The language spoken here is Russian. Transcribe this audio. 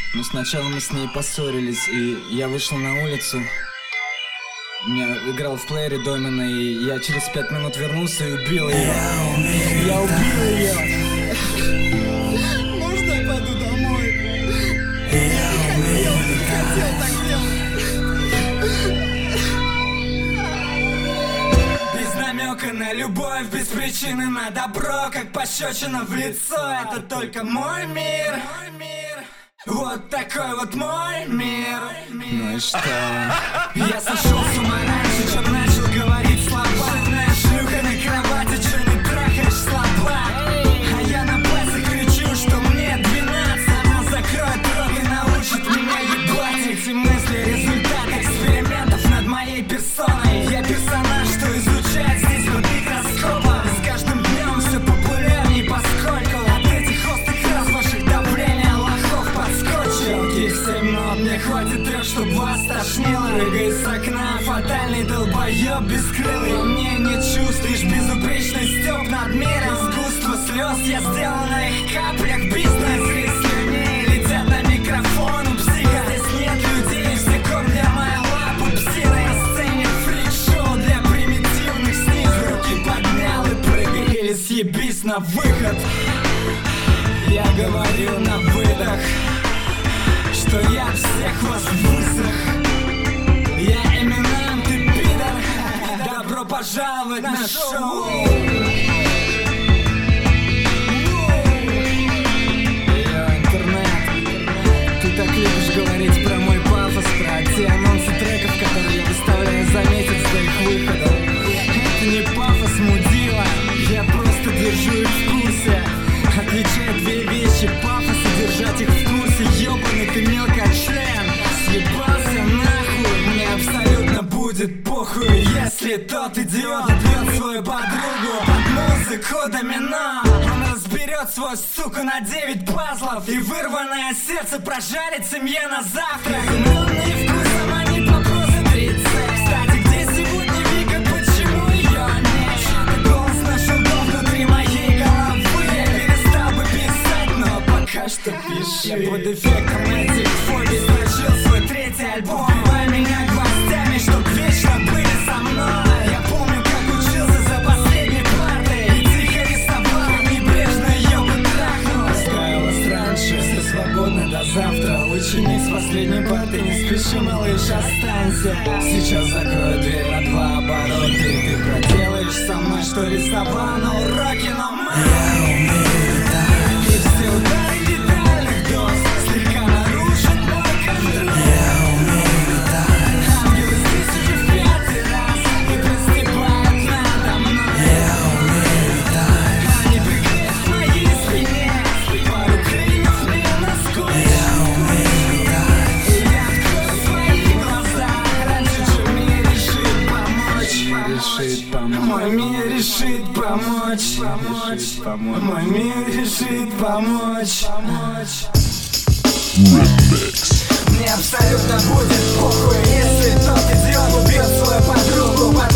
Но сначала мы с ней поссорились, и я вышел на улицу. У меня играл в плеере Домино, и я через 5 минут вернулся и убил ее. Я убил ее. Можно я пойду домой? Я не хотел так делать. Без намека на любовь, без причины на добро, как пощечина в лицо. Это только мой мир. Вот такой вот мой мир. Ну и что? Я сошел с ума раньше, чем начал говорить слова. Жирная шлюха на кровати, че не трахаешь слова? А я на базе кричу, что мне 12. Она закроет рот и научит меня ебать. Эти мысли — результат экспериментов над моей персоной. Я персонаж, что изучает здесь под микроскопом. С каждым днем все популярней, поскольку от этих острых раз ваших давления лохов подскочил. И в 7 минут мне хватит 3, чтобы вас тошнило. Прыгай с окна, фатальный долбоеб бескрылый. Мне не чувствуешь безупречный стёб над миром. Искусство слез я сделал на их каплях. Бизнес слюней летят на микрофон у психа. Здесь нет людей, все корм для моей лапы. Псина на сцене фрик-шоу для примитивных снизу. Руки поднял и прыгай или съебись на выход. Я говорю на выдох, что я всех вас высох. Я Эминем, ты пидор. Добро пожаловать на шоу. Ты так любишь говорить про мой пафос, про те анонсы треков, которые я выставляю за месяц до их выхода. Это не пафос, мудила, я просто держу их в курсе. Отличают две вещи: пафос и держать их в курсе. Ёбаный ты мелкочлен, съебался нахуй. Мне абсолютно будет похуй, если тот идиот убьет свою подругу под музыку Домино. Он разберет свой суку на 9 пазлов, и вырванное сердце прожарит семье на завтрак. Умный вкусом, а не вопросы 30. Кстати, где сегодня Вика, почему ее нет? Чей-то голос нашел дом внутри моей головы. Я перестал бы писать, но пока что пиши. Я под эффектом этих фобий строчил свой 3-й альбом. Убивай меня гвоздями, чтоб вечно были со мной. Я помню, как учился за последней партой, и тихо рисовал, небрежно ее бы трахнул. Раскаялась раньше, все свободны до завтра. Ученик с последней парты, не спеши, малыш, останься. Сейчас закрою дверь на 2 оборота, и ты проделаешь со мной, что рисовал на уроке, но я умею летать. И все удары детальных доз слегка нарушат мой контроль. Я умею летать. Ангелы здесь уже в 5-й раз и приступают надо мной. Я умею летать. Они прикрыты к моей спине, пару крыльев мне на скуле. Я умею летать. И я открою свои глаза раньше, чем мне решит помочь. Мой мир решит помочь. Мой мир решит помочь. Мне абсолютно будет похуй, если тот идиот убьет свою подругу под